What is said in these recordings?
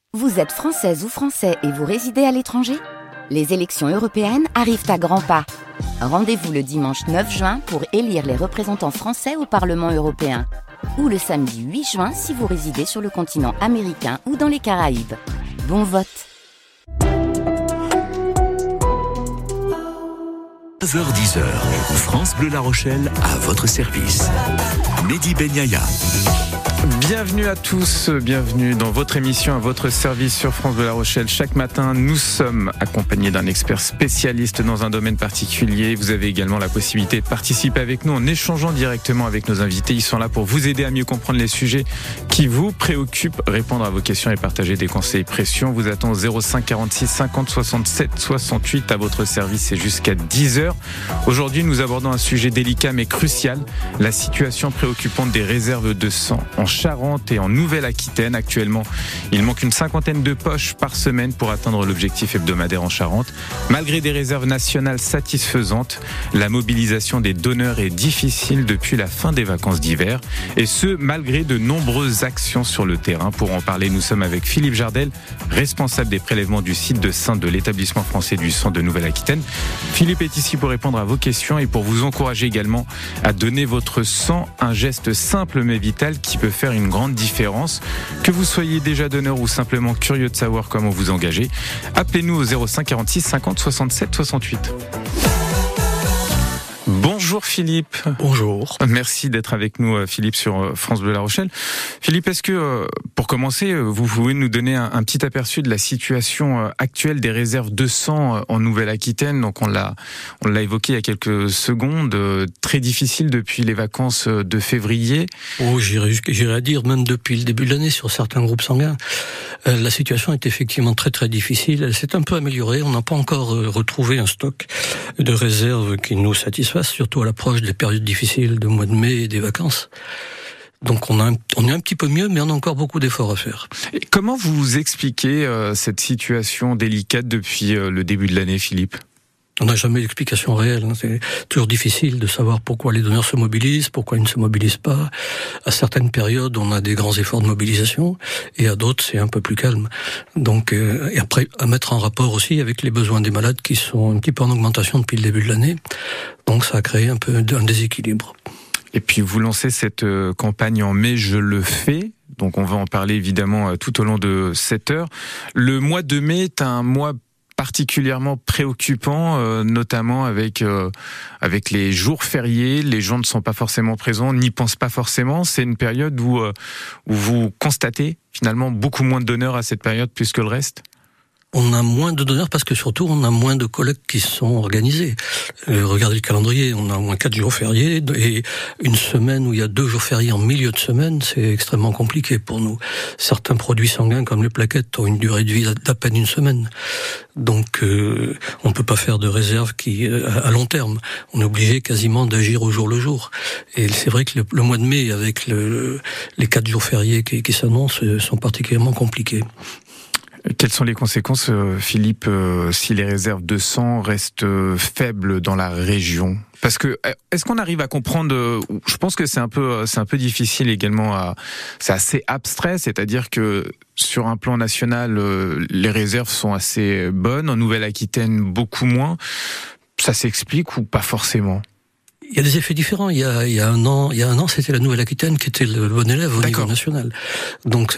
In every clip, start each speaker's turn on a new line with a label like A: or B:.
A: Vous êtes française ou français et vous résidez à l'étranger ? Les élections européennes arrivent à grands pas. Rendez-vous le dimanche 9 juin pour élire les représentants français au Parlement européen. Ou le samedi 8 juin si vous résidez sur le continent américain ou dans les Caraïbes. Bon vote.
B: 9h-10h, France Bleu La Rochelle à votre service. Mehdi Ben Yahya.
C: Bienvenue à tous, bienvenue dans votre émission, à votre service sur France Bleu La Rochelle. Chaque matin, nous sommes accompagnés d'un expert spécialiste dans un domaine particulier. Vous avez également la possibilité de participer avec nous en échangeant directement avec nos invités. Ils sont là pour vous aider à mieux comprendre les sujets qui vous préoccupent, répondre à vos questions et partager des conseils précieux. On vous attend 05 46 50 67 68 à votre service et jusqu'à 10h. Aujourd'hui, nous abordons un sujet délicat mais crucial, la situation préoccupante des réserves de sang en Charente et en Nouvelle-Aquitaine. Actuellement, il manque une 50aine de poches par semaine pour atteindre l'objectif hebdomadaire en Charente. Malgré des réserves nationales satisfaisantes, la mobilisation des donneurs est difficile depuis la fin des vacances d'hiver. Et ce, malgré de nombreuses actions sur le terrain. Pour en parler, nous sommes avec Philippe Jardel, responsable des prélèvements du site de Saintes de l'établissement français du sang de Nouvelle-Aquitaine. Philippe est ici pour répondre à vos questions et pour vous encourager également à donner votre sang, un geste simple mais vital qui peut faire une grande différence. Que vous soyez déjà donneur ou simplement curieux de savoir comment vous engager, appelez-nous au 05 46 50 67 68. Bonjour Philippe.
D: Bonjour.
C: Merci d'être avec nous Philippe sur France Bleu La Rochelle. Philippe, est-ce que pour commencer, vous pouvez nous donner un petit aperçu de la situation actuelle des réserves de sang en Nouvelle-Aquitaine? Donc on l'a évoqué il y a quelques secondes, très difficile depuis les vacances de février.
D: Oh, j'irais à dire même depuis le début de l'année sur certains groupes sanguins. La situation est effectivement très très difficile. Elle s'est un peu améliorée. On n'a pas encore retrouvé un stock de réserves qui nous satisfasse, surtout à l'approche des périodes difficiles de mois de mai et des vacances. Donc on est un petit peu mieux, mais on a encore beaucoup d'efforts à faire.
C: Et comment vous expliquez cette situation délicate depuis le début de l'année, Philippe ?
D: On n'a jamais d'explication réelle. C'est toujours difficile de savoir pourquoi les donneurs se mobilisent, pourquoi ils ne se mobilisent pas. À certaines périodes, on a des grands efforts de mobilisation, et à d'autres, c'est un peu plus calme. Donc, et après, à mettre en rapport aussi avec les besoins des malades qui sont un petit peu en augmentation depuis le début de l'année. Donc, ça a créé un peu un déséquilibre.
C: Et puis, vous lancez cette campagne en mai, je le fais. Donc, on va en parler évidemment tout au long de cette heure. Le mois de mai est un mois particulièrement préoccupant, notamment avec les jours fériés. Les gens ne sont pas forcément présents, n'y pensent pas forcément. C'est une période où vous constatez finalement beaucoup moins de donneurs à cette période plus que le reste.
D: On a moins de donneurs parce que surtout on a moins de collectes qui sont organisées. Regardez le calendrier, on a au moins 4 jours fériés et une semaine où il y a 2 jours fériés en milieu de semaine, c'est extrêmement compliqué pour nous. Certains produits sanguins comme les plaquettes ont une durée de vie d'à peine une semaine. Donc on peut pas faire de réserve à long terme. On est obligé quasiment d'agir au jour le jour. Et c'est vrai que le mois de mai avec les 4 jours fériés qui s'annoncent sont particulièrement compliqués.
C: Quelles sont les conséquences, Philippe, si les réserves de sang restent faibles dans la région ? Parce que est-ce qu'on arrive à comprendre ? Je pense que c'est un peu difficile également. C'est assez abstrait, c'est-à-dire que sur un plan national, les réserves sont assez bonnes. En Nouvelle-Aquitaine, beaucoup moins. Ça s'explique ou pas forcément ?
D: Il y a des effets différents. Il y a un an, c'était la Nouvelle-Aquitaine qui était le bon élève au niveau national. Donc,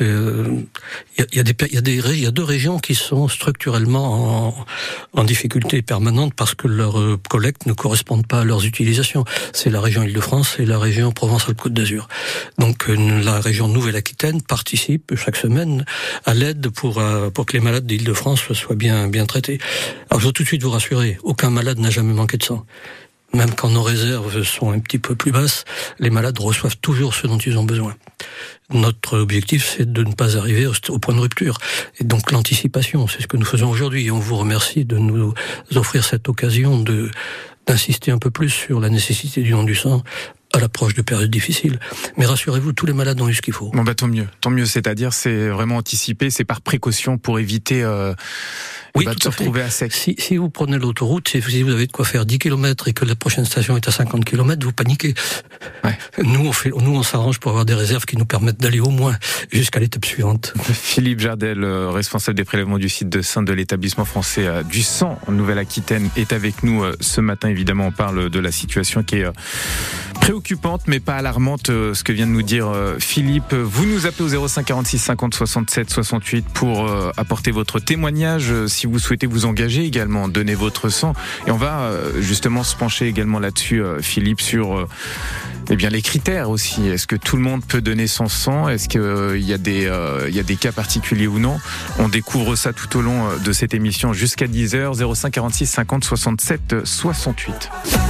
D: il y a 2 régions qui sont structurellement en difficulté permanente parce que leurs collectes ne correspondent pas à leurs utilisations. C'est la région Île-de-France et la région Provence-Alpes-Côte d'Azur. Donc, la région Nouvelle-Aquitaine participe chaque semaine à l'aide pour que les malades d'Île-de-France soient bien traités. Alors, je veux tout de suite vous rassurer, aucun malade n'a jamais manqué de sang. Même quand nos réserves sont un petit peu plus basses, les malades reçoivent toujours ce dont ils ont besoin. Notre objectif, c'est de ne pas arriver au point de rupture. Et donc l'anticipation, c'est ce que nous faisons aujourd'hui. Et on vous remercie de nous offrir cette occasion d'insister un peu plus sur la nécessité du don du sang à l'approche de périodes difficiles. Mais rassurez-vous, tous les malades ont eu ce qu'il faut.
C: Bon, tant mieux. C'est-à-dire, c'est vraiment anticipé, c'est par précaution pour éviter Oui, va se retrouver à sec.
D: Si vous prenez l'autoroute, si vous avez de quoi faire 10 km et que la prochaine station est à 50 km, vous paniquez.
C: Ouais.
D: Nous, on s'arrange pour avoir des réserves qui nous permettent d'aller au moins jusqu'à l'étape suivante.
C: Philippe Jardel, responsable des prélèvements du site de Saintes de l'établissement français du sang en Nouvelle-Aquitaine, est avec nous ce matin. Évidemment, on parle de la situation qui est préoccupante, mais pas alarmante, ce que vient de nous dire Philippe. Vous nous appelez au 05 46 50 67 68 pour apporter votre témoignage. Si vous souhaitez vous engager également, donner votre sang. Et on va justement se pencher également là-dessus, Philippe, sur les critères aussi. Est-ce que tout le monde peut donner son sang ? Est-ce qu'il y a des cas particuliers ou non ? On découvre ça tout au long de cette émission jusqu'à 10h. 05 46 50 67 68.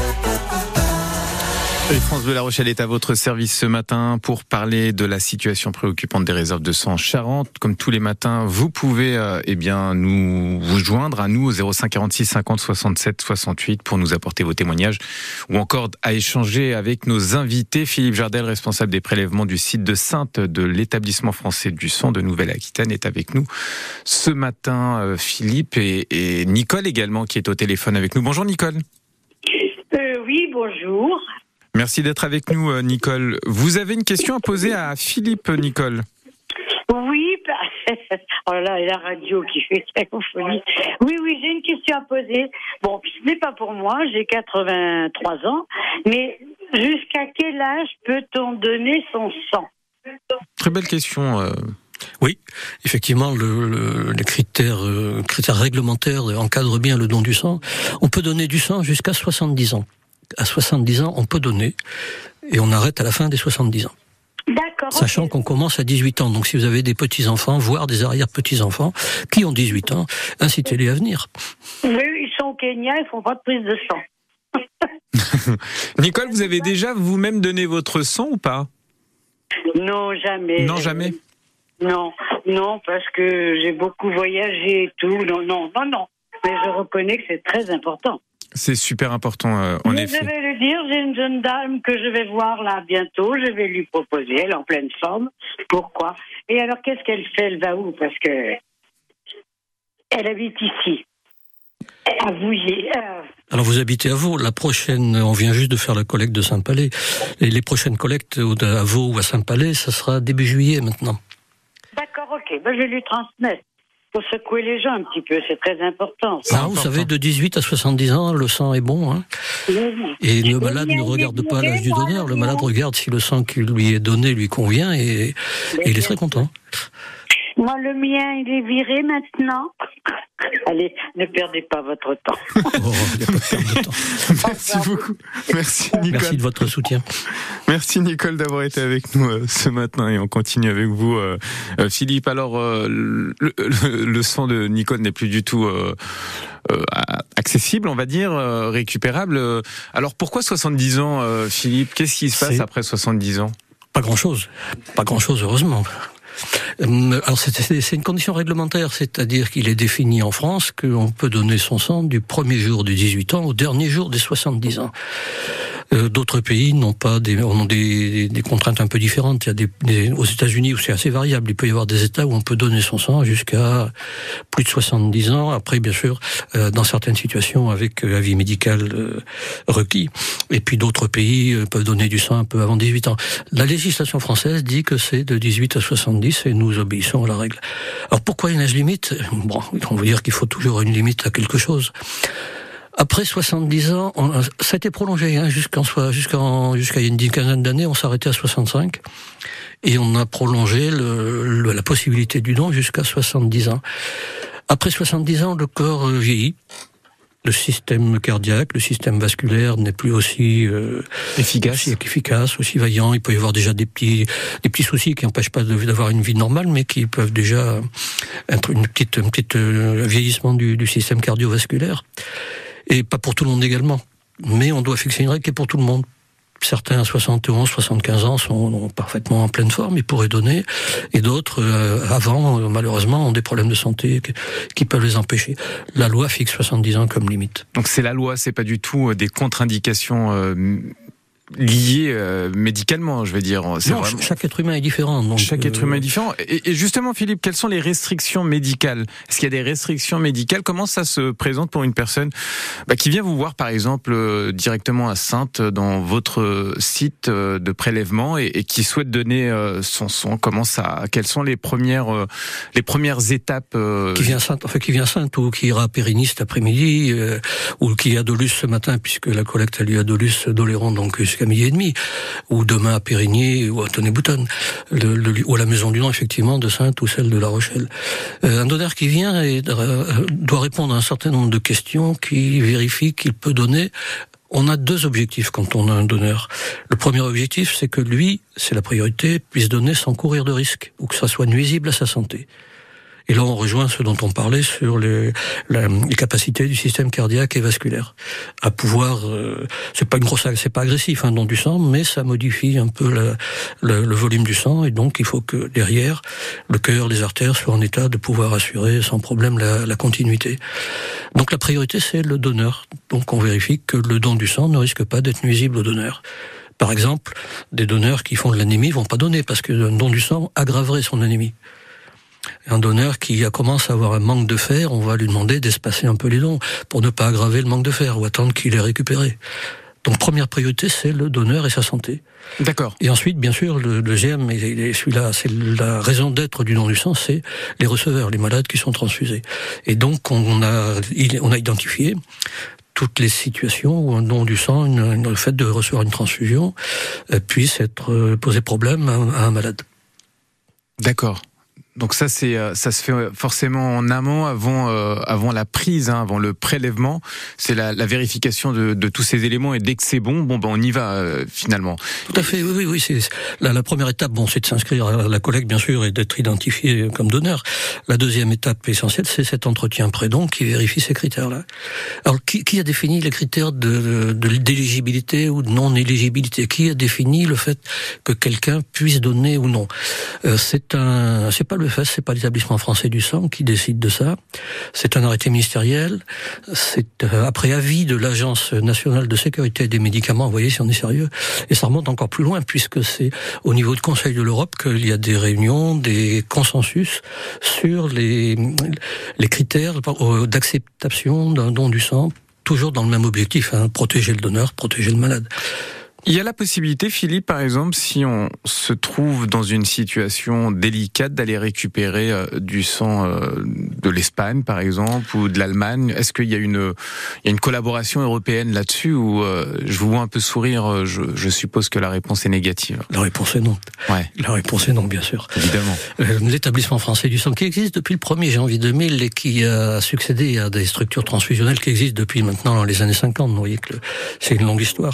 C: Et France Bleu La Rochelle est à votre service ce matin pour parler de la situation préoccupante des réserves de sang en Charente. Comme tous les matins, vous pouvez vous joindre à nous au 05 46 50 67 68 pour nous apporter vos témoignages ou encore à échanger avec nos invités. Philippe Jardel, responsable des prélèvements du site de Saintes de l'établissement français du sang de Nouvelle-Aquitaine, est avec nous ce matin. Philippe et Nicole également qui est au téléphone avec nous. Bonjour Nicole.
E: Oui, bonjour.
C: Merci d'être avec nous, Nicole. Vous avez une question à poser à Philippe, Nicole ?
E: Oui, oh là, la radio qui fait cacophonie. Oui, j'ai une question à poser. Bon, ce n'est pas pour moi, j'ai 83 ans, mais jusqu'à quel âge peut-on donner son sang ?
C: Très belle question.
D: Oui, effectivement, les critères réglementaires encadrent bien le don du sang. On peut donner du sang jusqu'à 70 ans. À 70 ans, on peut donner, et on arrête à la fin des 70 ans.
E: D'accord.
D: Sachant qu'on commence à 18 ans. Donc si vous avez des petits-enfants, voire des arrière-petits-enfants, qui ont 18 ans, incitez-les à venir.
E: Oui, ils sont au Kenya, ils font pas de prise de sang.
C: Nicole, vous avez déjà vous-même donné votre sang ou pas ?
E: Non, jamais.
C: Non, jamais ?
E: Non, parce que j'ai beaucoup voyagé et tout. Non. Mais je reconnais que c'est très important.
C: C'est super important, en effet.
E: Je vais lui dire, j'ai une jeune dame que je vais voir là bientôt, je vais lui proposer, elle est en pleine forme. Pourquoi ? Et alors, qu'est-ce qu'elle fait ? Elle va où ? Parce que elle habite ici, à Vouillé.
D: Alors vous habitez à Vaud. La prochaine, on vient juste de faire la collecte de Saint-Palais. Et les prochaines collectes à Vaud ou à Saint-Palais, ça sera début juillet maintenant.
E: D'accord, ok. Je vais lui transmettre. Pour secouer les gens un petit peu, c'est très important.
D: Vous savez, de 18 à 70 ans, le sang est bon. Hein. Et le malade ne regarde pas l'âge du donneur, le malade regarde si le sang qui lui est donné lui convient et il est très content.
E: Moi, le mien, il est viré maintenant. Allez, ne perdez pas votre temps.
D: Il n'y a pas de perte de temps.
C: Merci beaucoup. Merci Nicole.
D: Merci de votre soutien.
C: Merci Nicole d'avoir été avec nous ce matin et on continue avec vous Philippe. Alors le sang de Nicole n'est plus du tout accessible, on va dire, récupérable. Alors pourquoi 70 ans Philippe ? Qu'est-ce qui se passe après 70 ans ?
D: Pas grand-chose, heureusement. Alors c'est une condition réglementaire, c'est-à-dire qu'il est défini en France qu'on peut donner son sang du premier jour des 18 ans au dernier jour des 70 ans. D'autres pays ont des contraintes un peu différentes. Il y a aux États-Unis où c'est assez variable. Il peut y avoir des États où on peut donner son sang jusqu'à plus de 70 ans. Après, bien sûr, dans certaines situations avec avis médical requis. Et puis d'autres pays peuvent donner du sang un peu avant 18 ans. La législation française dit que c'est de 18 à 70 et nous obéissons à la règle. Alors pourquoi une âge limite ? Bon, on veut dire qu'il faut toujours une limite à quelque chose. Après 70 ans, ça a été prolongé jusqu'à il y a une quinzaine d'années, on s'arrêtait à 65 et on a prolongé la possibilité du don jusqu'à 70 ans. Après 70 ans, le corps vieillit. Le système cardiaque, le système vasculaire n'est plus aussi efficace, aussi vaillant. Il peut y avoir déjà des petits soucis qui n'empêchent pas d'avoir une vie normale, mais qui peuvent déjà être un petit vieillissement du système cardiovasculaire. Et pas pour tout le monde également. Mais on doit fixer une règle qui est pour tout le monde. Certains à 71, 75 ans sont parfaitement en pleine forme, ils pourraient donner, et d'autres, avant, malheureusement, ont des problèmes de santé qui peuvent les empêcher. La loi fixe 70 ans comme limite.
C: Donc c'est la loi, c'est pas du tout des contre-indications lié médicalement, je veux dire.
D: Chaque être humain est différent. Donc
C: chaque être humain est différent. Et justement, Philippe, quelles sont les restrictions médicales ? Est-ce qu'il y a des restrictions médicales ? Comment ça se présente pour une personne qui vient vous voir, par exemple, directement à Saintes, dans votre site de prélèvement, et qui souhaite donner son sang ? Quelles sont les premières étapes
D: Qui vient à Saintes ou qui ira à Périgny cet après-midi, ou qui est à Dolusse ce matin, puisque la collecte a lieu à Dolusse, d'Oléron, donc jusqu'à 12h30, ou demain à Périgny ou à Tonnay-Boutonne, ou à la Maison du Nom, effectivement, de Saintes ou celle de La Rochelle. Un donneur qui vient doit répondre à un certain nombre de questions qui vérifient qu'il peut donner. On a 2 objectifs quand on a un donneur. Le premier objectif, c'est que lui, c'est la priorité, puisse donner sans courir de risque, ou que ça soit nuisible à sa santé. Et là, on rejoint ce dont on parlait sur les capacités du système cardiaque et vasculaire à pouvoir. C'est pas agressif, don du sang, mais ça modifie un peu le volume du sang, et donc il faut que derrière le cœur, les artères soient en état de pouvoir assurer sans problème la continuité. Donc la priorité, c'est le donneur. Donc on vérifie que le don du sang ne risque pas d'être nuisible au donneur. Par exemple, des donneurs qui font de l'anémie vont pas donner parce que un don du sang aggraverait son anémie. Un donneur qui commence à avoir un manque de fer, on va lui demander d'espacer un peu les dons pour ne pas aggraver le manque de fer ou attendre qu'il ait récupéré. Donc première priorité, c'est le donneur et sa santé.
C: D'accord.
D: Et ensuite, bien sûr, le deuxième, et celui-là, c'est la raison d'être du don du sang, c'est les receveurs, les malades qui sont transfusés. Et donc on a identifié toutes les situations où un don du sang, le fait de recevoir une transfusion, puisse poser problème à un malade.
C: D'accord. Donc ça se fait forcément en amont, avant la prise, avant le prélèvement. C'est la vérification de tous ces éléments, et dès que c'est bon, on y va finalement.
D: Tout à fait, oui. C'est la première étape, c'est de s'inscrire à la collecte, bien sûr, et d'être identifié comme donneur. La deuxième étape essentielle, c'est cet entretien pré-don qui vérifie ces critères-là. Alors, qui a défini les critères d'éligibilité ou de non-éligibilité ? Qui a défini le fait que quelqu'un puisse donner ou non ? C'est pas l'EFS, c'est pas l'établissement français du sang qui décide de ça. C'est un arrêté ministériel. C'est après avis de l'Agence nationale de sécurité des médicaments. Vous voyez si on est sérieux. Et ça remonte encore plus loin puisque c'est au niveau du Conseil de l'Europe qu'il y a des réunions, des consensus sur les critères d'acceptation d'un don du sang, toujours dans le même objectif, protéger le donneur, protéger le malade.
C: Il y a la possibilité, Philippe, par exemple, si on se trouve dans une situation délicate, d'aller récupérer du sang de l'Espagne, par exemple, ou de l'Allemagne. Est-ce qu'il y a une collaboration européenne là-dessus, ou je vous vois un peu sourire, je suppose que la réponse est négative.
D: La réponse est non.
C: Ouais.
D: La réponse est non, bien sûr.
C: Évidemment.
D: L'établissement français du sang qui existe depuis le 1er janvier 2000 et qui a succédé à des structures transfusionnelles qui existent depuis maintenant les années 50. Vous voyez que c'est une longue histoire.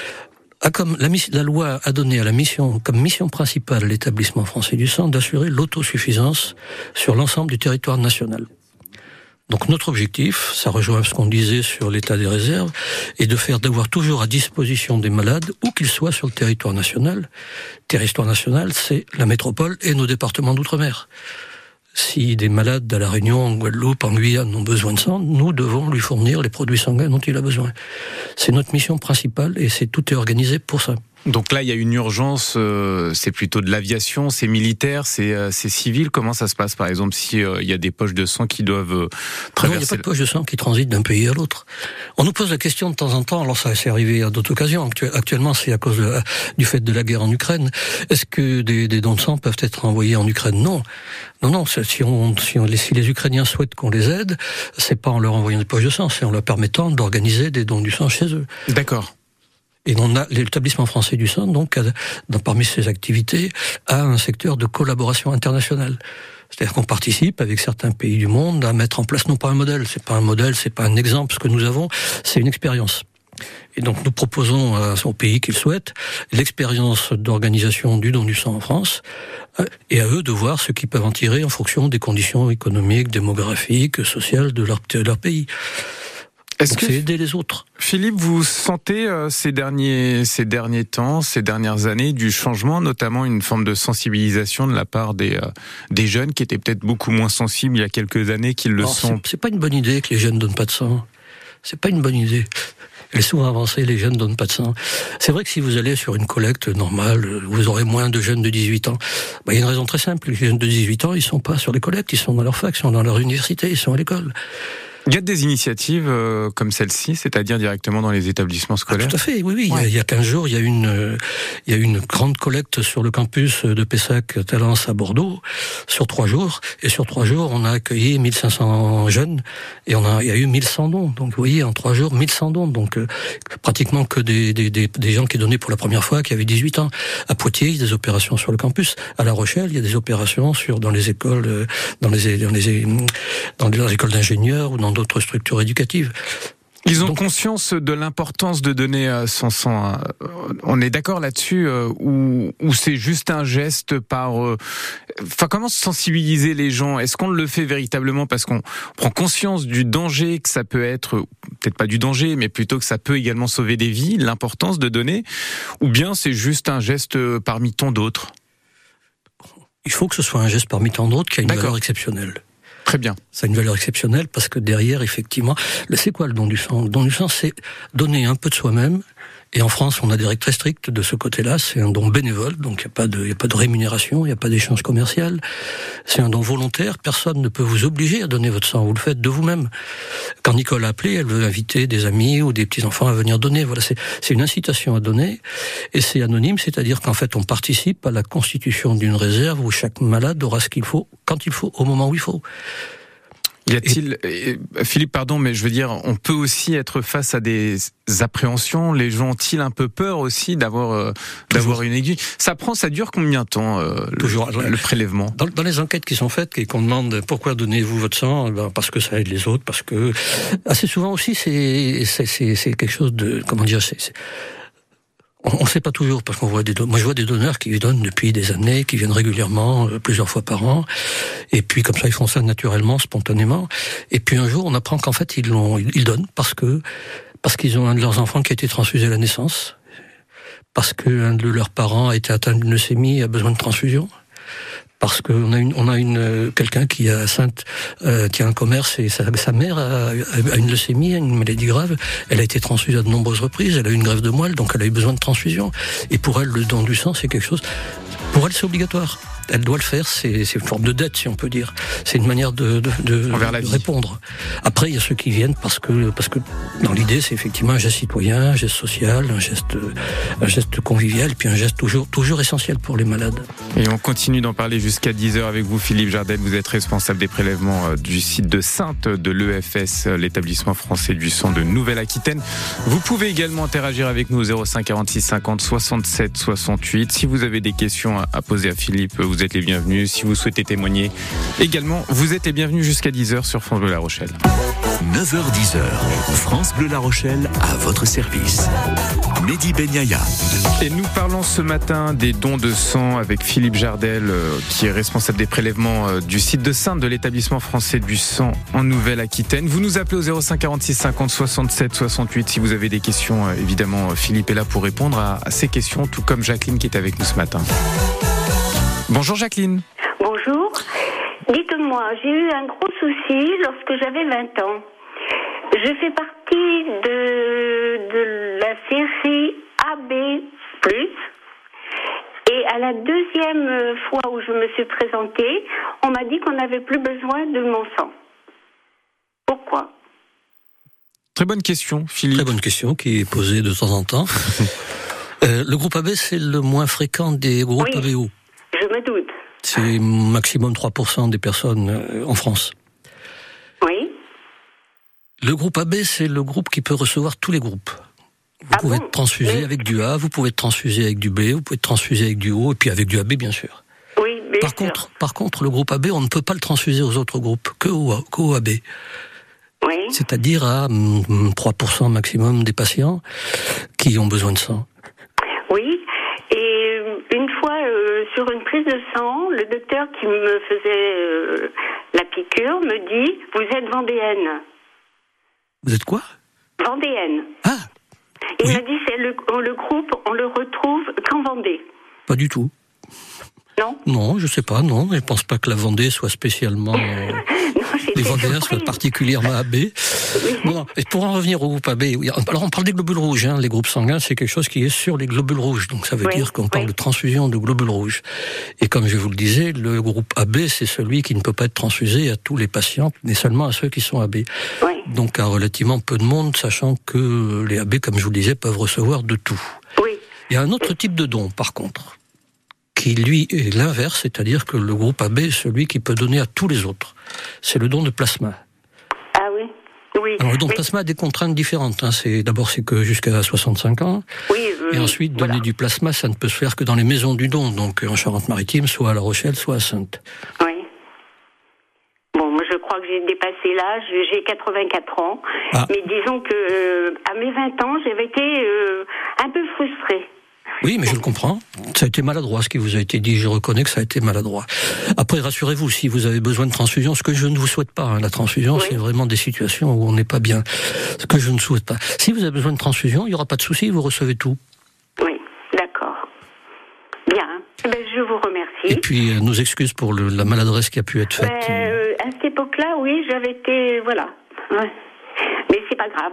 D: Comme la loi a donné comme mission principale l'établissement français du sang d'assurer l'autosuffisance sur l'ensemble du territoire national. Donc notre objectif, ça rejoint ce qu'on disait sur l'état des réserves, est d'avoir toujours à disposition des malades, où qu'ils soient sur le territoire national. Territoire national, c'est la métropole et nos départements d'outre-mer. Si des malades à La Réunion, en Guadeloupe, en Guyane ont besoin de sang, nous devons lui fournir les produits sanguins dont il a besoin. C'est notre mission principale et tout est organisé pour ça.
C: Donc là, il y a une urgence, c'est plutôt de l'aviation, c'est militaire, c'est civil. Comment ça se passe, par exemple, si il y a des poches de sang qui doivent traverser?
D: Non, il n'y a pas de poches de sang qui transitent d'un pays à l'autre. On nous pose la question de temps en temps, alors ça s'est arrivé à d'autres occasions, actuellement c'est à cause du fait de la guerre en Ukraine. Est-ce que des dons de sang peuvent être envoyés en Ukraine? Non. Non, si les Ukrainiens souhaitent qu'on les aide, c'est pas en leur envoyant des poches de sang, c'est en leur permettant d'organiser des dons du sang chez eux.
C: D'accord.
D: Et on a l'établissement français du sang, donc, parmi ses activités, a un secteur de collaboration internationale. C'est-à-dire qu'on participe avec certains pays du monde à mettre en place non pas un modèle, c'est pas un exemple ce que nous avons, c'est une expérience. Et donc nous proposons aux pays qu'ils souhaitent l'expérience d'organisation du don du sang en France, et à eux de voir ce qu'ils peuvent en tirer en fonction des conditions économiques, démographiques, sociales de leur pays.
C: Est-ce
D: que c'est aider les autres?
C: Philippe, vous sentez ces derniers temps, ces dernières années, du changement, notamment une forme de sensibilisation de la part des jeunes qui étaient peut-être beaucoup moins sensibles il y a quelques années qu'ils le sont?
D: C'est pas une bonne idée que les jeunes donnent pas de sang. C'est pas une bonne idée. Elle est souvent avancée, les jeunes donnent pas de sang. C'est vrai que si vous allez sur une collecte normale, vous aurez moins de jeunes de 18 ans. Il y a une raison très simple. Les jeunes de 18 ans, ils sont pas sur les collectes, ils sont dans leur fac, ils sont dans leur université, ils sont à l'école.
C: Il y a des initiatives comme celle-ci, c'est-à-dire directement dans les établissements scolaires.
D: Tout à fait, oui. Ouais. Il y a 15 jours, il y a une grande collecte sur le campus de Pessac-Talence à Bordeaux, sur 3 jours. Et sur 3 jours, on a accueilli 1500 jeunes, et il y a eu 1100 dons. Donc, vous voyez, en 3 jours, 1100 dons. Donc, pratiquement que des gens qui donnaient pour la première fois, qui avaient 18 ans. À Poitiers, il y a des opérations sur le campus. À La Rochelle, il y a des opérations dans les écoles, dans les écoles d'ingénieurs ou dans d'autres structures éducatives.
C: Ils ont conscience de l'importance de donner son sang. On est d'accord là-dessus, ou c'est juste un geste par... comment sensibiliser les gens ? Est-ce qu'on le fait véritablement parce qu'on prend conscience du danger que ça peut être, peut-être pas du danger, mais plutôt que ça peut également sauver des vies, l'importance de donner, ou bien c'est juste un geste parmi tant d'autres ?
D: Il faut que ce soit un geste parmi tant d'autres qui a une valeur exceptionnelle.
C: Très bien.
D: Ça a une valeur exceptionnelle parce que derrière, effectivement, c'est quoi le don du sang ? Le don du sang, c'est donner un peu de soi-même. Et en France, on a des règles très strictes de ce côté-là. C'est un don bénévole, donc il n'y a pas de rémunération, il n'y a pas d'échange commercial. C'est un don volontaire. Personne ne peut vous obliger à donner votre sang. Vous le faites de vous-même. Quand Nicole a appelé, elle veut inviter des amis ou des petits-enfants à venir donner. Voilà, c'est une incitation à donner. Et c'est anonyme, c'est-à-dire qu'en fait, on participe à la constitution d'une réserve où chaque malade aura ce qu'il faut, quand il faut, au moment où il faut.
C: Y a-t-il, Philippe, pardon, mais je veux dire, on peut aussi être face à des appréhensions. Les gens ont-ils un peu peur aussi d'avoir une aiguille ? Ça dure combien de temps le prélèvement ?
D: Dans les enquêtes qui sont faites et qu'on demande pourquoi donnez-vous votre sang, parce que ça aide les autres, parce que assez souvent aussi c'est quelque chose de on ne sait pas toujours, parce qu'on voit moi je vois des donneurs qui donnent depuis des années, qui viennent régulièrement, plusieurs fois par an, et puis comme ça ils font ça naturellement, spontanément, et puis un jour on apprend qu'en fait ils donnent parce qu'ils ont un de leurs enfants qui a été transfusé à la naissance, parce qu'un de leurs parents a été atteint d'une leucémie et a besoin de transfusion, parce qu'on a quelqu'un qui a un commerce et sa mère a une leucémie, une maladie grave. Elle a été transfusée à de nombreuses reprises. Elle a eu une greffe de moelle, donc elle a eu besoin de transfusion. Et pour elle, le don du sang, c'est quelque chose. Pour elle, c'est obligatoire. Elle doit le faire. C'est une forme de dette, si on peut dire. C'est une manière de répondre. Après, il y a ceux qui viennent parce que dans l'idée, c'est effectivement un geste citoyen, un geste social, un geste convivial, puis un geste toujours essentiel pour les malades.
C: Et on continue d'en parler jusqu'à 10h avec vous, Philippe Jardel. Vous êtes responsable des prélèvements du site de Saintes de l'EFS, l'établissement français du sang de Nouvelle-Aquitaine. Vous pouvez également interagir avec nous au 05 46 50 67 68. Si vous avez des questions à poser à Philippe, vous êtes les bienvenus. Si vous souhaitez témoigner également, vous êtes les bienvenus jusqu'à 10h sur France Bleu La Rochelle.
B: 9h-10h, France Bleu La Rochelle à votre service. Mehdi Benyaya.
C: Et nous parlons ce matin des dons de sang avec Philippe Jardel, qui est responsable des prélèvements du site de Saintes de l'établissement français du sang en Nouvelle-Aquitaine. Vous nous appelez au 05 46 50 67 68 si vous avez des questions. Évidemment, Philippe est là pour répondre à ces questions, tout comme Jacqueline qui est avec nous ce matin. Bonjour Jacqueline.
F: Bonjour. Dites-moi, j'ai eu un gros souci lorsque j'avais 20 ans. Je fais partie de la série AB+. Et à la deuxième fois où je me suis présentée, on m'a dit qu'on n'avait plus besoin de mon sang. Pourquoi ?
C: Très bonne question, Philippe.
D: Très bonne question qui est posée de temps en temps. Le groupe AB, c'est le moins fréquent des groupes ABO.
F: Je me doute.
D: C'est maximum 3% des personnes en France.
F: Oui.
D: Le groupe AB, c'est le groupe qui peut recevoir tous les groupes. Vous pouvez être transfusé avec du A, vous pouvez être transfusé avec du B, vous pouvez être transfusé avec du O, et puis avec du AB, bien sûr.
F: Oui, bien sûr.
D: Par contre, le groupe AB, on ne peut pas le transfuser aux autres groupes, qu'au AB.
F: Oui.
D: C'est-à-dire à 3% maximum des patients qui ont besoin de sang.
F: Oui. Et une fois, sur une prise de sang, le docteur qui me faisait la piqûre me dit « Vous êtes vendéenne ».
D: Vous êtes quoi ?
F: Vendéenne.
D: Ah.
F: Il m'a dit c'est le groupe, on le retrouve qu'en Vendée.
D: Pas du tout.
F: Non ?
D: Non, je sais pas, non. Je pense pas que la Vendée soit spécialement...
F: Non, j'ai
D: les Vendéens soient particulièrement AB. Oui. Bon, et pour en revenir au groupe AB, oui, alors on parle des globules rouges, hein. Les groupes sanguins, c'est quelque chose qui est sur les globules rouges. Donc ça veut dire qu'on parle de transfusion de globules rouges. Et comme je vous le disais, le groupe AB, c'est celui qui ne peut pas être transfusé à tous les patients, mais seulement à ceux qui sont AB. Oui. Donc à relativement peu de monde, sachant que les AB, comme je vous le disais, peuvent recevoir de tout. Oui. Il y a un autre type de don, par contre, qui lui est l'inverse, c'est-à-dire que le groupe AB est celui qui peut donner à tous les autres. C'est le don de plasma.
F: Ah oui. Oui.
D: Alors le don de plasma a des contraintes différentes. Hein. C'est que jusqu'à 65 ans. Oui. Et ensuite, donner du plasma, ça ne peut se faire que dans les maisons du don, donc en Charente-Maritime, soit à La Rochelle, soit à Saintes.
F: Oui. Bon, moi je crois que j'ai dépassé l'âge, j'ai 84 ans, mais disons que à mes 20 ans, j'avais été un peu frustrée.
D: Oui, mais je le comprends. Ça a été maladroit, ce qui vous a été dit. Je reconnais que ça a été maladroit. Après, rassurez-vous, si vous avez besoin de transfusion, ce que je ne vous souhaite pas, hein, la transfusion, c'est vraiment des situations où on n'est pas bien. Ce que je ne souhaite pas. Si vous avez besoin de transfusion, il n'y aura pas de souci, vous recevez tout.
F: Oui, d'accord. Bien. Je vous remercie.
D: Et puis, nos excuses pour la maladresse qui a pu être faite.
F: À cette époque-là, oui, j'avais été... Voilà. Ouais. Mais c'est pas grave.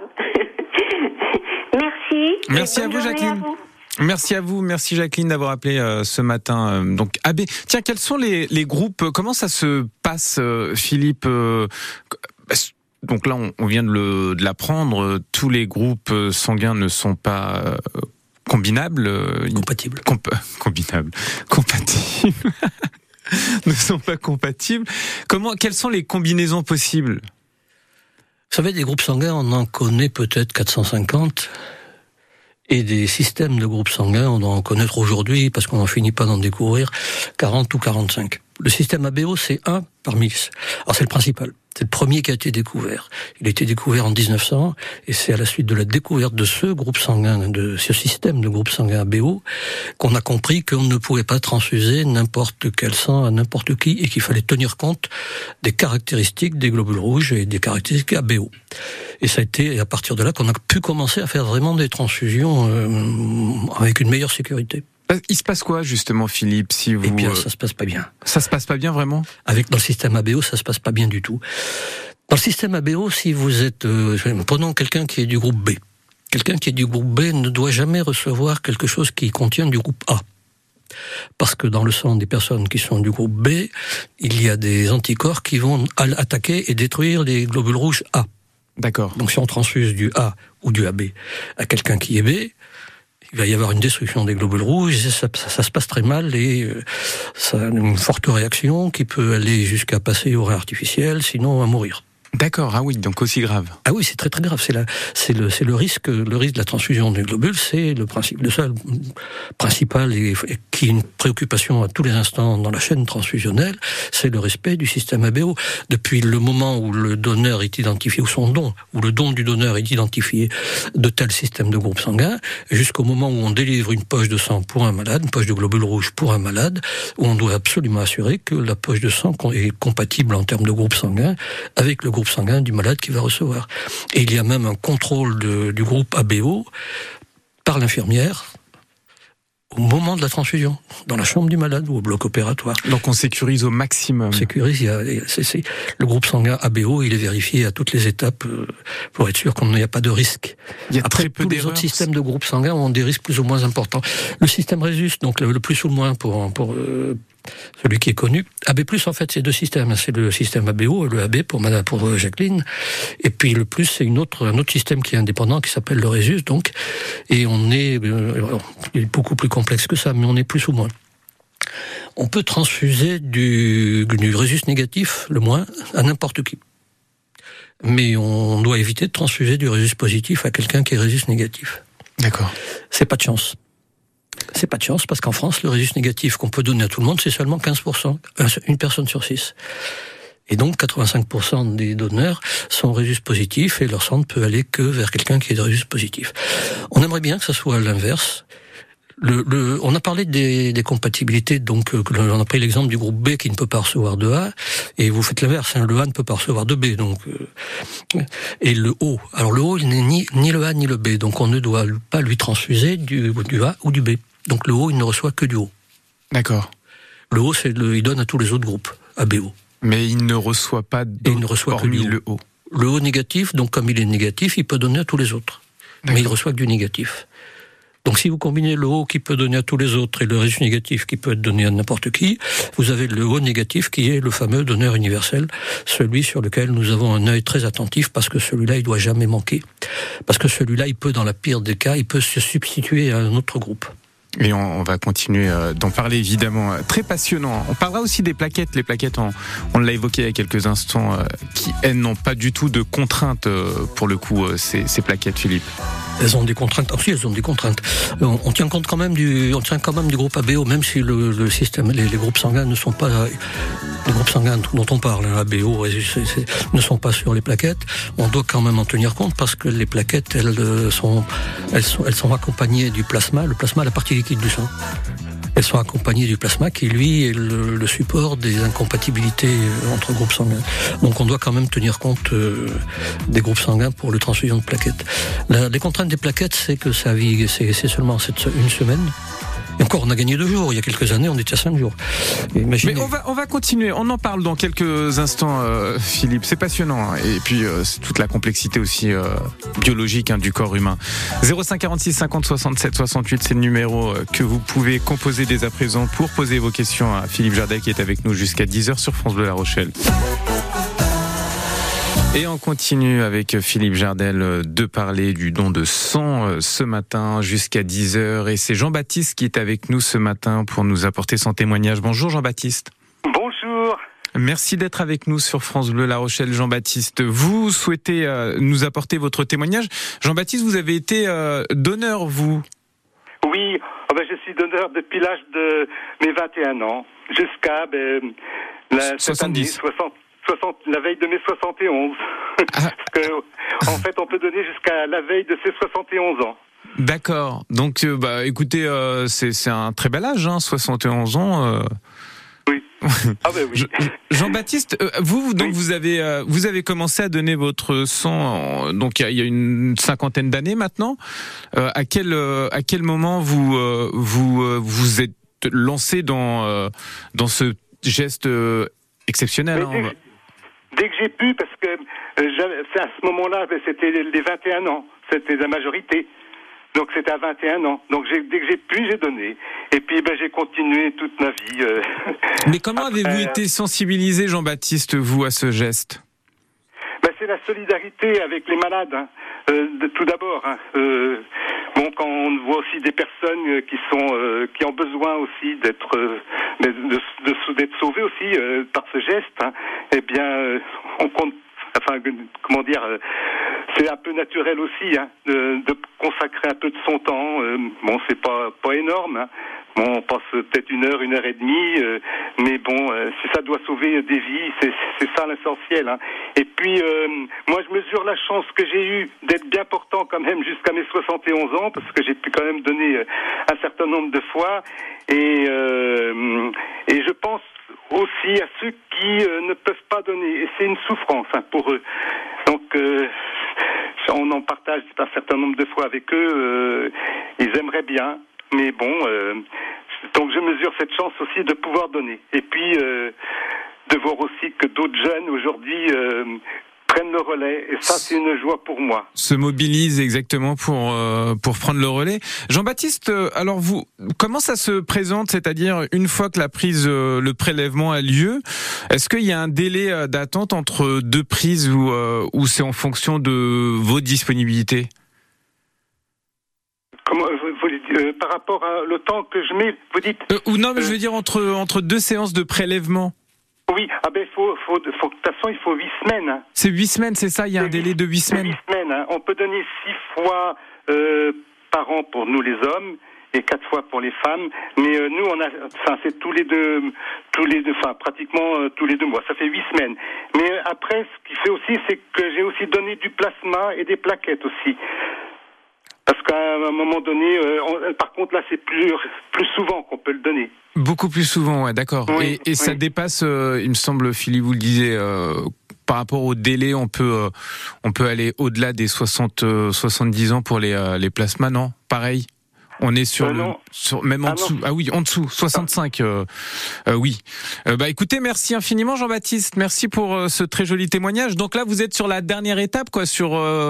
F: Merci.
C: Merci à vous, Jacqueline. Merci à vous, merci Jacqueline d'avoir appelé ce matin. Donc AB. Tiens, quels sont les groupes? Comment ça se passe, Philippe? Donc là, on vient de l'apprendre. Tous les groupes sanguins ne sont pas combinables.
D: Compatibles.
C: Compatibles. Ne sont pas compatibles. Quelles sont les combinaisons possibles?
D: Vous savez, des groupes sanguins, on en connaît peut-être 450. Et des systèmes de groupes sanguins, on doit en connaître aujourd'hui, parce qu'on n'en finit pas d'en découvrir, 40 ou 45. Le système ABO, c'est un parmi... Alors c'est le principal, c'est le premier qui a été découvert. Il a été découvert en 1900, et c'est à la suite de la découverte de ce groupe sanguin, de ce système de groupe sanguin ABO, qu'on a compris qu'on ne pouvait pas transfuser n'importe quel sang à n'importe qui, et qu'il fallait tenir compte des caractéristiques des globules rouges et des caractéristiques ABO. Et ça a été à partir de là qu'on a pu commencer à faire vraiment des transfusions avec une meilleure sécurité.
C: Il se passe quoi justement, Philippe, si vous...
D: Eh bien, ça se passe pas bien.
C: Ça se passe pas bien vraiment?
D: Dans le système ABO, ça se passe pas bien du tout. Dans le système ABO, si vous êtes... prenons quelqu'un qui est du groupe B. Quelqu'un qui est du groupe B ne doit jamais recevoir quelque chose qui contient du groupe A. Parce que dans le sang des personnes qui sont du groupe B, il y a des anticorps qui vont attaquer et détruire les globules rouges A.
C: D'accord.
D: Donc si on transfuse du A ou du AB à quelqu'un qui est B, il va y avoir une destruction des globules rouges, et ça se passe très mal, et ça a une forte réaction qui peut aller jusqu'à passer au rein artificiel, sinon à mourir.
C: D'accord, ah oui, donc aussi grave.
D: Ah oui, c'est très très grave. C'est le risque de la transfusion des globules, c'est le seul principal et qui est une préoccupation à tous les instants dans la chaîne transfusionnelle, c'est le respect du système ABO. Depuis le moment où le donneur est identifié, ou le don du donneur est identifié de tel système de groupe sanguin, jusqu'au moment où on délivre une poche de sang pour un malade, une poche de globules rouges pour un malade, où on doit absolument assurer que la poche de sang est compatible en termes de groupe sanguin avec le groupe sanguin du malade qui va recevoir. Et il y a même un contrôle du groupe ABO par l'infirmière au moment de la transfusion, dans la chambre du malade ou au bloc opératoire.
C: Donc on sécurise au maximum.
D: On sécurise, le groupe sanguin ABO, il est vérifié à toutes les étapes pour être sûr qu'il n'y a pas de risque.
C: Il y a
D: Après,
C: très peu
D: tous
C: d'erreurs.
D: les autres systèmes de groupes sanguins ont des risques plus ou moins importants. Le système Rhésus, donc le plus ou le moins pour celui qui est connu. AB+, en fait, c'est deux systèmes. C'est le système ABO, le AB pour Jacqueline. Et puis le plus, c'est un autre système qui est indépendant, qui s'appelle le Rhésus, donc. Et on est, il est beaucoup plus complexe que ça, mais on est plus ou moins. On peut transfuser du Rhésus négatif, le moins, à n'importe qui. Mais on doit éviter de transfuser du Rhésus positif à quelqu'un qui est Rhésus négatif.
C: D'accord.
D: C'est pas de chance. C'est pas de chance, parce qu'en France, le Rhésus négatif qu'on peut donner à tout le monde, c'est seulement 15%, une personne sur 6. Et donc, 85% des donneurs sont Rhésus positifs, et leur sang ne peut aller que vers quelqu'un qui est de Rhésus positif. On aimerait bien que ça soit l'inverse. On a parlé des compatibilités, donc on a pris l'exemple du groupe B qui ne peut pas recevoir de A, et vous faites l'inverse, le A ne peut pas recevoir de B, donc et le O. Alors le O, il n'est ni le A ni le B, donc on ne doit pas lui transfuser du A ou du B. Donc le O, il ne reçoit que du O.
C: D'accord.
D: Le O, il donne à tous les autres groupes ABO.
C: Mais il ne reçoit pas hormis le O.
D: Le O négatif, donc comme il est négatif, il peut donner à tous les autres. D'accord. Mais il reçoit que du négatif. Donc si vous combinez le O qui peut donner à tous les autres et le résultat négatif qui peut être donné à n'importe qui, vous avez le O négatif qui est le fameux donneur universel, celui sur lequel nous avons un œil très attentif parce que celui-là, il doit jamais manquer. Parce que celui-là, il peut, dans la pire des cas, il peut se substituer à un autre groupe.
C: Et on va continuer d'en parler évidemment. Très passionnant. On parlera aussi des plaquettes. Les plaquettes, on l'a évoqué il y a quelques instants, qui elles n'ont pas du tout de contraintes pour le coup, ces plaquettes, Philippe.
D: Elles ont des contraintes. Aussi, elles ont des contraintes. On tient compte quand même du groupe ABO, même si le système, les groupes sanguins ne sont pas les groupes sanguins dont on parle, ABO, ne sont pas sur les plaquettes. On doit quand même en tenir compte parce que les plaquettes, elles sont accompagnées du plasma. Le plasma, la partie liquide du sang. Elles sont accompagnées du plasma qui, lui, est le support des incompatibilités entre groupes sanguins. Donc on doit quand même tenir compte des groupes sanguins pour le transfusion de plaquettes. Les contraintes des plaquettes, c'est que sa vie, c'est seulement une semaine. Et encore, on a gagné 2 jours. Il y a quelques années, on était à 5 jours. Imaginez.
C: Mais on va continuer. On en parle dans quelques instants, Philippe. C'est passionnant. Et puis, c'est toute la complexité aussi biologique du corps humain. 05 46 50 67 68, c'est le numéro que vous pouvez composer dès à présent pour poser vos questions à Philippe Jardel qui est avec nous jusqu'à 10h sur France Bleu La Rochelle. Et on continue avec Philippe Jardel de parler du don de sang ce matin jusqu'à 10h. Et c'est Jean-Baptiste qui est avec nous ce matin pour nous apporter son témoignage. Bonjour Jean-Baptiste.
G: Bonjour.
C: Merci d'être avec nous sur France Bleu La Rochelle, Jean-Baptiste. Vous souhaitez nous apporter votre témoignage. Jean-Baptiste, vous avez été donneur, vous ?
G: Oui, je suis donneur depuis l'âge de mes 21 ans jusqu'à cette année, la veille de mes 71. Parce que, en fait, on peut donner jusqu'à la veille de ses 71 ans.
C: D'accord. Donc, écoutez, c'est un très bel âge, 71 ans.
G: Oui. Ah ben oui.
C: Jean-Baptiste, vous avez commencé à donner votre sang, donc il y a une 50aine d'années maintenant. À quel moment vous êtes lancé dans ce geste exceptionnel?
G: Dès que j'ai pu, parce que à ce moment-là, c'était les 21 ans, c'était la majorité. Donc c'était à 21 ans. Donc dès que j'ai pu, j'ai donné. Et puis j'ai continué toute ma vie.
C: Mais comment avez-vous été sensibilisé, Jean-Baptiste, vous, à ce geste ?
G: C'est la solidarité avec les malades, tout d'abord. Quand on voit aussi des personnes qui ont besoin aussi d'être sauvées aussi par ce geste, eh bien, on compte. Enfin, comment dire, c'est un peu naturel aussi de consacrer un peu de son temps. C'est pas énorme. On passe peut-être 1 heure, 1 heure et demie, mais si ça doit sauver des vies, c'est ça l'essentiel. Et puis, moi, je mesure la chance que j'ai eue d'être bien portant quand même jusqu'à mes 71 ans, parce que j'ai pu quand même donner un certain nombre de fois. Et je pense aussi à ceux qui ne peuvent pas donner. Et c'est une souffrance pour eux. Donc, on en partage un certain nombre de fois avec eux. Ils aimeraient bien. Mais donc je mesure cette chance aussi de pouvoir donner. Et puis, de voir aussi que d'autres jeunes aujourd'hui prennent le relais. Et ça, c'est une joie pour moi.
C: Se mobilisent exactement pour prendre le relais. Jean-Baptiste, alors comment ça se présente? C'est-à-dire, une fois que le prélèvement a lieu, est-ce qu'il y a un délai d'attente entre 2 prises ou c'est en fonction de vos disponibilités?
G: Comment par rapport à le temps que je mets, vous dites
C: non, mais je veux dire entre 2 séances de prélèvement.
G: Oui, de toute façon, il faut 8 semaines.
C: C'est 8 semaines, c'est ça? Il y a un délai de 8 semaines.
G: 8 semaines. On peut donner 6 fois par an pour nous les hommes et 4 fois pour les femmes. Mais nous, c'est tous les deux, pratiquement tous les 2 mois. Ça fait 8 semaines. Mais après, ce qui fait aussi, c'est que j'ai aussi donné du plasma et des plaquettes aussi. Parce qu'à un moment donné, par contre là, c'est plus souvent qu'on peut le donner.
C: Beaucoup plus souvent, ouais, d'accord. Oui, et ça dépasse, il me semble, Philippe, vous le disiez, par rapport au délai, on peut aller au-delà des 70 ans pour les plasmas, non? Pareil. On est sur
G: non.
C: même en dessous. Ah oui, en dessous, 65. Oui. Écoutez, merci infiniment Jean-Baptiste. Merci pour ce très joli témoignage. Donc là, vous êtes sur la dernière étape, quoi, sur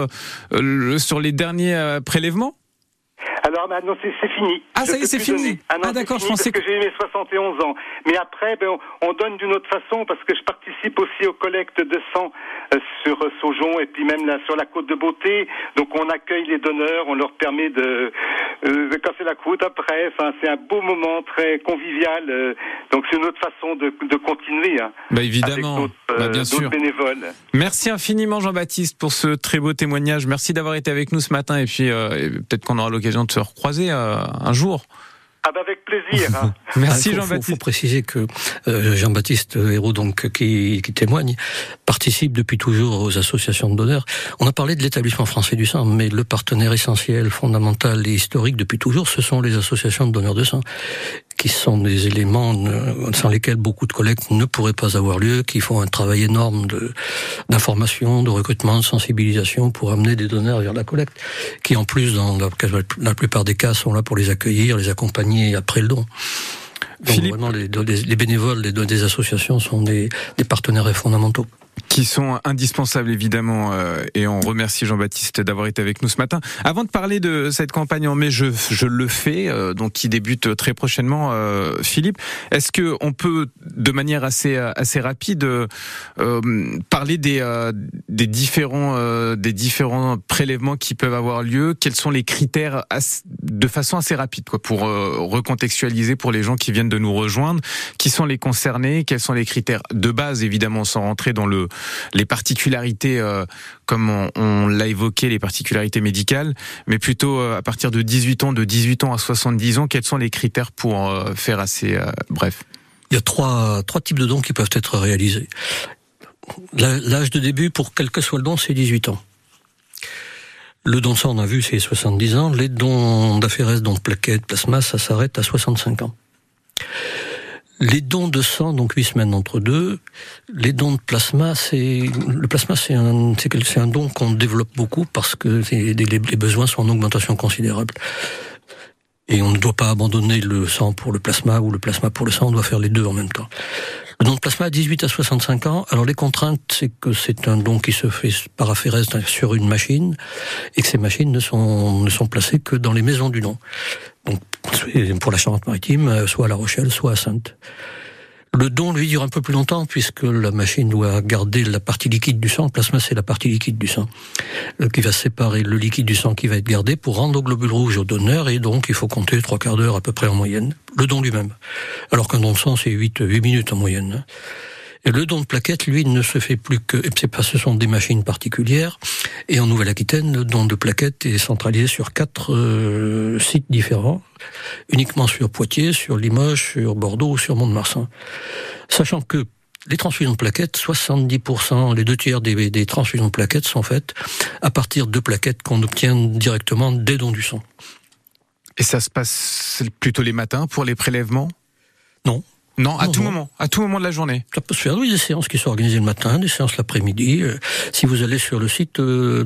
C: les derniers prélèvements.
G: Alors non, c'est fini.
C: Ah, ça y est, c'est fini.
G: Ah non, d'accord, je pensais que j'ai eu mes 71 ans. Mais après, on donne d'une autre façon parce que je participe aussi aux collectes de sang sur Saujon et puis même là sur la Côte de Beauté. Donc on accueille les donneurs, on leur permet de casser la croûte après. Enfin, c'est un beau moment très convivial. Donc c'est une autre façon de continuer. Hein,
C: évidemment,
G: avec
C: bien sûr.
G: D'autres bénévoles.
C: Merci infiniment Jean-Baptiste pour ce très beau témoignage. Merci d'avoir été avec nous ce matin et puis peut-être qu'on aura l'occasion de se recroiser un jour.
G: Ah avec plaisir. Hein.
C: Merci Jean-Baptiste.
D: Il faut préciser que Jean-Baptiste Hérault, donc qui témoigne, participe depuis toujours aux associations de donneurs. On a parlé de l'établissement français du sang, mais le partenaire essentiel, fondamental et historique depuis toujours, ce sont les associations de donneurs de sang, qui sont des éléments sans lesquels beaucoup de collectes ne pourraient pas avoir lieu, qui font un travail énorme d'information, de recrutement, de sensibilisation pour amener des donneurs vers la collecte, qui en plus, dans la plupart des cas, sont là pour les accueillir, les accompagner après le don. Donc
C: Philippe,
D: vraiment, les bénévoles des associations sont des partenaires fondamentaux.
C: Qui sont indispensables évidemment, et on remercie Jean-Baptiste d'avoir été avec nous ce matin. Avant de parler de cette campagne en mai, je le fais, donc qui débute très prochainement. Philippe, est-ce que on peut de manière assez rapide parler des différents prélèvements qui peuvent avoir lieu? Quels sont les critères de façon assez rapide, quoi, pour recontextualiser pour les gens qui viennent de nous rejoindre? Qui sont les concernés? Quels sont les critères de base, évidemment, sans rentrer dans les particularités, comme on l'a évoqué, les particularités médicales, mais plutôt à partir de 18 ans à 70 ans, quels sont les critères pour faire assez bref?
D: Il y a trois types de dons qui peuvent être réalisés. L'âge de début, pour quel que soit le don, c'est 18 ans. Le don de sang, on a vu, c'est 70 ans. Les dons d'aphérèse, dons de plaquettes, plasma, ça s'arrête à 65 ans. Les dons de sang, donc 8 semaines entre deux. Les dons de plasma, c'est un don qu'on développe beaucoup parce que les besoins sont en augmentation considérable. Et on ne doit pas abandonner le sang pour le plasma ou le plasma pour le sang, on doit faire les deux en même temps. Le don de plasma à 18 à 65 ans, alors les contraintes, c'est que c'est un don qui se fait par aphérèse sur une machine, et que ces machines ne sont placées que dans les maisons du don. Donc, pour la Charente-Maritime, soit à La Rochelle, soit à Saintes. Le don, lui, dure un peu plus longtemps, puisque la machine doit garder la partie liquide du sang. Le plasma, c'est la partie liquide du sang, qui va séparer le liquide du sang qui va être gardé pour rendre aux globules rouges au donneur, et donc il faut compter 3/4 d'heure à peu près en moyenne. Le don lui-même. Alors qu'un don de sang, c'est 8 minutes en moyenne. Et le don de plaquettes, lui, ne se fait plus que... Ce sont des machines particulières. Et en Nouvelle-Aquitaine, le don de plaquettes est centralisé sur 4 sites différents, uniquement sur Poitiers, sur Limoges, sur Bordeaux ou sur Mont-de-Marsan. Sachant que les transfusions de plaquettes, 70%, les 2/3 des transfusions de plaquettes sont faites à partir de plaquettes qu'on obtient directement des dons du sang. Et
C: ça se passe plutôt les matins pour les prélèvements ?
D: Non,
C: à tout moment de la journée.
D: Ça peut se faire, oui, des séances qui sont organisées le matin, des séances l'après-midi. Si vous allez sur le site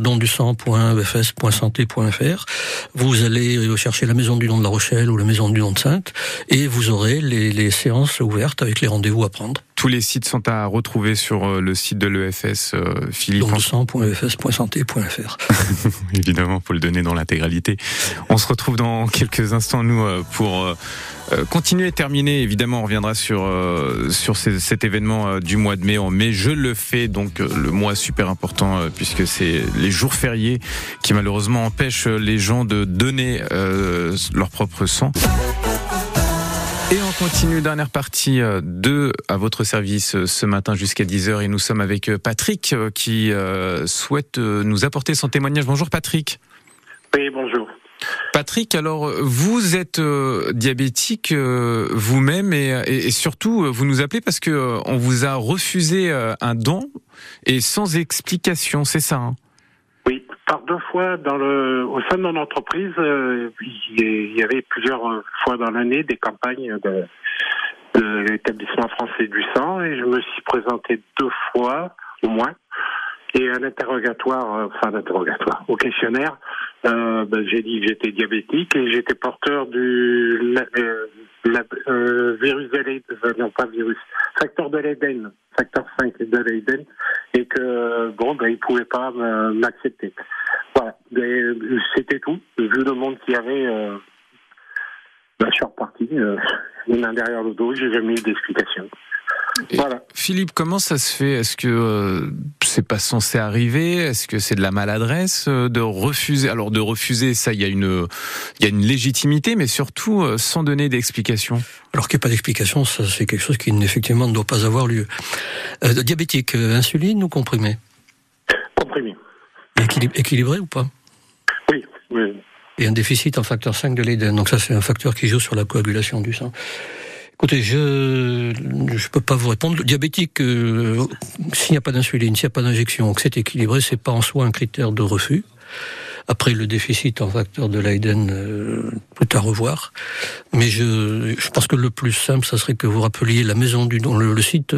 D: dondusang.efs.santé.fr, vous allez chercher la maison du don de La Rochelle ou la maison du don de Saintes, et vous aurez les séances ouvertes avec les rendez-vous à prendre.
C: Tous les sites sont à retrouver sur le site de l'EFS, Philippe.
D: dondusang.efs.santé.fr.
C: Évidemment, faut le donner dans l'intégralité. On se retrouve dans quelques instants, nous, pour continuer et terminer. Évidemment, on reviendra sur cet événement du mois de mai. En mai, je le fais, donc le mois super important, puisque c'est les jours fériés qui malheureusement empêchent les gens de donner leur propre sang. Et on continue, dernière partie à votre service ce matin jusqu'à 10h, et nous sommes avec Patrick qui souhaite nous apporter son témoignage. Bonjour Patrick.
H: Oui, bonjour.
C: Patrick, alors vous êtes diabétique vous-même, et surtout vous nous appelez parce que on vous a refusé un don et sans explication, c'est ça, hein?
H: Oui, par 2 fois au sein de mon entreprise, il y avait plusieurs fois dans l'année des campagnes de l'établissement français du sang, et je me suis présenté 2 fois au moins, et au questionnaire, J'ai dit que j'étais diabétique et j'étais porteur du virus de l'Éden, non pas virus, facteur de l'Éden, facteur 5 de l'Éden, et que il pouvait pas m'accepter. Voilà, c'était tout. Vu le monde qu'il y avait, je suis reparti, l'un derrière le dos, j'ai jamais eu d'explication. Voilà.
C: Philippe, comment ça se fait ? Est-ce que c'est pas censé arriver ? Est-ce que c'est de la maladresse de refuser ? Alors de refuser, ça, il y a une légitimité, mais surtout sans donner d'explication.
D: Alors qu'il n'y a pas d'explication, ça c'est quelque chose qui effectivement ne doit pas avoir lieu. Diabétique, insuline ou comprimé ?
H: Comprimé.
D: Équilibré ou pas ?
H: Oui.
D: Et un déficit en facteur 5 de l'Éden. Donc ça c'est un facteur qui joue sur la coagulation du sang. Écoutez, je peux pas vous répondre. Le diabétique, s'il n'y a pas d'insuline, s'il n'y a pas d'injection, que c'est équilibré, c'est pas en soi un critère de refus. Après, le déficit en facteur de Leiden, tout à revoir. Mais je pense que le plus simple, ça serait que vous rappeliez la maison du don, le site,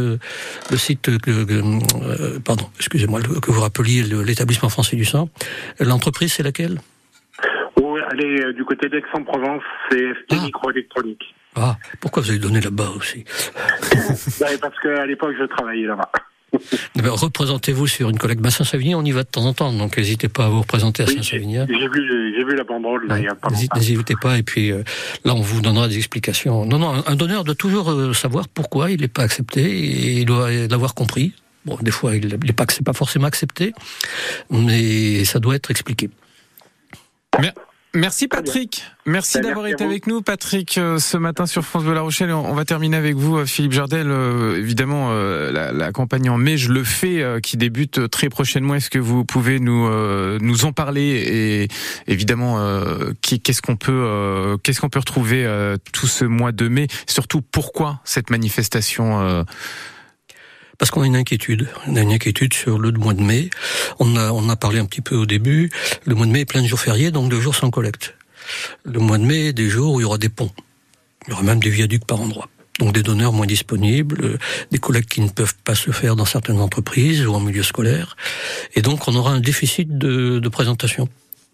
D: que vous rappeliez l'établissement français du sang. L'entreprise, c'est laquelle?
H: Elle est du côté d'Aix-en-Provence, c'est FT Microélectronique.
D: Ah, pourquoi vous avez donné là-bas aussi?
H: Parce qu'à l'époque, je travaillais là-bas.
D: Représentez-vous sur une collecte. Saint-Savigny, on y va de temps en temps, donc n'hésitez pas à vous représenter à Saint-Savigny.
H: J'ai vu la banderole, là, il y a pas longtemps.
D: N'hésitez pas, et puis là, on vous donnera des explications. Non, un donneur doit toujours savoir pourquoi il n'est pas accepté, et il doit l'avoir compris. Bon, des fois, c'est pas forcément accepté, mais ça doit être expliqué.
C: Merci Patrick, merci d'avoir été avec nous Patrick ce matin sur France Bleu La Rochelle. On va terminer avec vous Philippe Jardel, évidemment la campagne en mai, je le fais, qui débute très prochainement. Est-ce que vous pouvez nous en parler et évidemment qu'est-ce qu'on peut retrouver tout ce mois de mai, surtout pourquoi cette manifestation
D: Parce qu'on a une inquiétude. On a une inquiétude sur le mois de mai. On a parlé un petit peu au début. Le mois de mai est plein de jours fériés, donc de jours sans collecte. Le mois de mai est des jours où il y aura des ponts. Il y aura même des viaducs par endroits. Donc des donneurs moins disponibles, des collectes qui ne peuvent pas se faire dans certaines entreprises ou en milieu scolaire. Et donc on aura un déficit de présentation.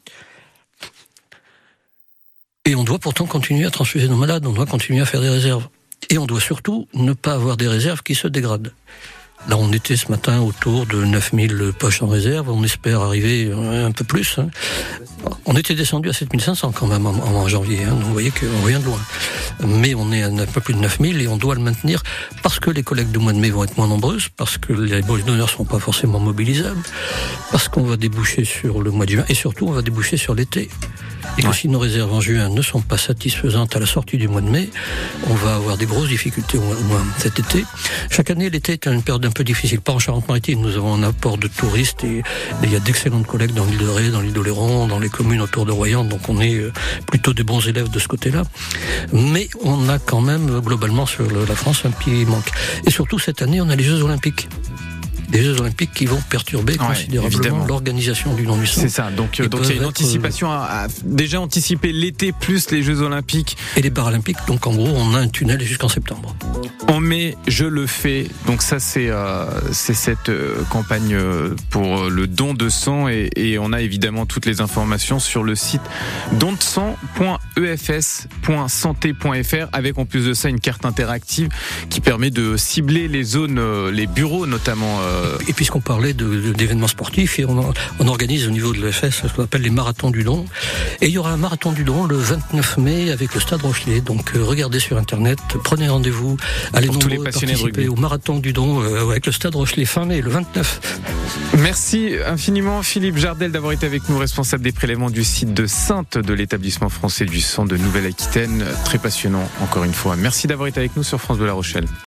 D: Et on doit pourtant continuer à transfuser nos malades, on doit continuer à faire des réserves. Et on doit surtout ne pas avoir des réserves qui se dégradent. Là, on était ce matin autour de 9000 poches en réserve. On espère arriver un peu plus. On était descendu à 7500 quand même en janvier. Donc vous voyez qu'on revient de loin. Mais on est à un peu plus de 9000 et on doit le maintenir parce que les collectes du mois de mai vont être moins nombreuses, parce que les donneurs ne seront pas forcément mobilisables, parce qu'on va déboucher sur le mois de juin et surtout on va déboucher sur l'été. Et que si nos réserves en juin ne sont pas satisfaisantes à la sortie du mois de mai, on va avoir des grosses difficultés au moins cet été. Chaque année, l'été est une période un peu difficile. Pas en Charente-Maritime, nous avons un apport de touristes et il y a d'excellentes collectes dans l'île de Ré, dans l'île d'Oléron, dans les communes autour de Royan, donc on est plutôt des bons élèves de ce côté-là. Mais on a quand même, globalement, sur la France, un petit manque. Et surtout, cette année, on a les Jeux Olympiques. Des Jeux Olympiques qui vont perturber considérablement l'organisation du don du sang.
C: C'est ça, donc il y a une anticipation à déjà anticiper l'été plus les Jeux Olympiques.
D: Et les Paralympiques, donc en gros on a un tunnel jusqu'en septembre.
C: En mai, je le fais, donc ça c'est cette campagne pour le don de sang et on a évidemment toutes les informations sur le site donsang.efs.santé.fr avec en plus de ça une carte interactive qui permet de cibler les zones, les bureaux notamment.
D: Et puisqu'on parlait d'événements sportifs, et on organise au niveau de l'EFS ce qu'on appelle les marathons du don. Et il y aura un marathon du don le 29 mai avec le Stade Rochelet. Donc regardez sur Internet, prenez rendez-vous, allez nombreux participer au marathon du don avec le Stade Rochelet fin mai, le 29.
C: Merci infiniment Philippe Jardel d'avoir été avec nous, responsable des prélèvements du site de Saintes de l'établissement français du sang de Nouvelle-Aquitaine. Très passionnant encore une fois. Merci d'avoir été avec nous sur France Bleu La Rochelle.